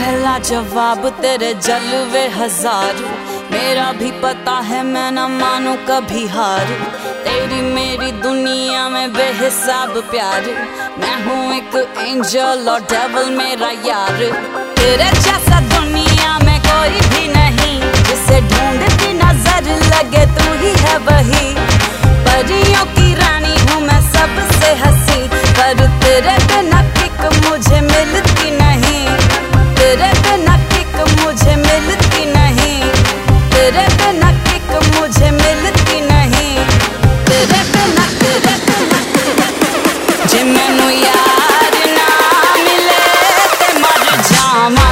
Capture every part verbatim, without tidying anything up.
है लाजवाब तेरे जलवे हजार, मेरा भी पता है मैं न मानू कभी हार। तेरी मेरी दुनिया में बेहिसाब प्यार, मैं हूँ एक एंजल और डेविल मेरा यार। तेरे जैसा दुनिया में कोई भी नहीं, जिसे ढूंढती नजर लगे तू ही है वही। परियों की रानी हूँ मैं सबसे हंसी, पर तेरे बिना किक मुझे मिलती नहीं। तेरे बिना किक मुझे मिलती नहीं। तेरे बिना किक मुझे मिलती नहीं। तेरे बिना तेरे बिना जे मैनू यार ना मिले ते मर जावां,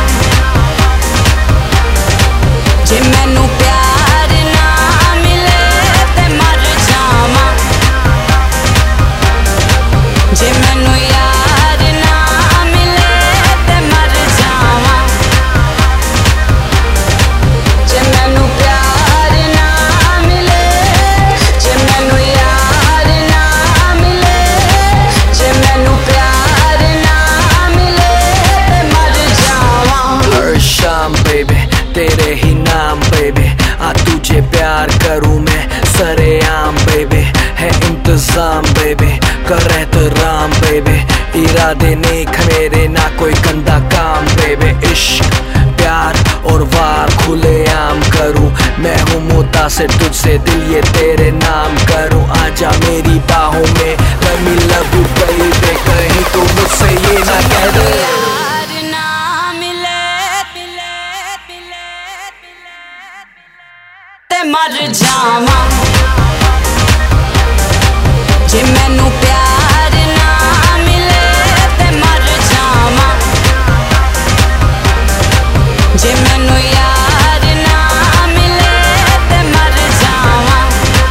जे मैनू प्यार ना मिले ते मर जावां, जे मैनू यार ना मिले ते मर जावां, जे मैनू प्यार ना मिले, जे मैनू यार ना मिले, जे मैनू प्यार ना मिले ते मर जावां। हर शाम बेबी तेरे ही नाम बेबी, आ तुझे प्यार करूँ मैं सरेआम बेबी। है इंतजाम बेबी कर एहतराम बेबी, इरादे नेक मेरे ना कोई गंदा काम बेबी। इश्क प्यार और वार खुले आम करूँ, मैं हूँ मुतासिर तुझसे दिल ये तेरे नाम करूँ। आजा मेरी बाहों में let me love you baby, कहीं तो मुझसे ये ना कह दे यार ना मिले ते मर जावां, जे मैनू प्यार ना मिले ते मर जावां, जे मैनू यार ना मिले ते मर जावां,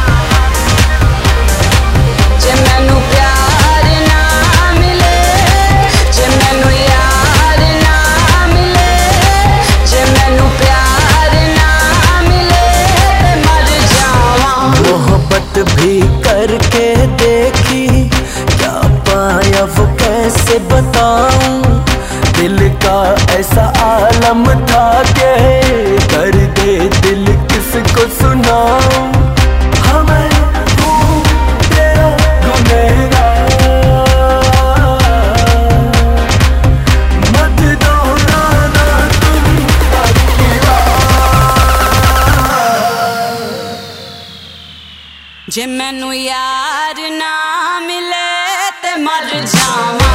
जे मैनू प्यार ना मिले, जे मैनू यार ना मिले, जे मैनू प्यार ना मिले ते मर जावां। मोहब्बत भी करके देखी, क्या पाया वो कैसे बताऊं। दिल का ऐसा आलम था के दर्द दिल किसको सुनाऊं। हमें हूँ तेरा गुनहगार, मत दोहराना तुम अब की बात। जे मैनू यार ना मिले ते मर जावां,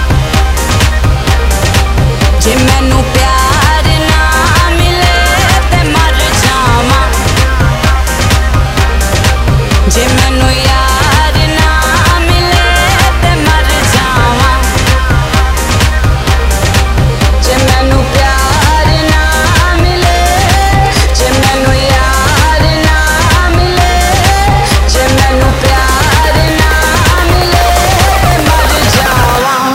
जे मैनू प्यार ना मिले ते मर जावां, जे मैनू यार ना मिले ते मर जावां, जे मैनू प्यार ना मिले, जे मैनू यार ना मिले, जे मैनू प्यार ना मिले ते मर जावां,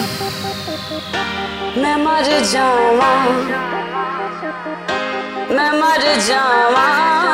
मैं मर जावां, मैं मर जावां।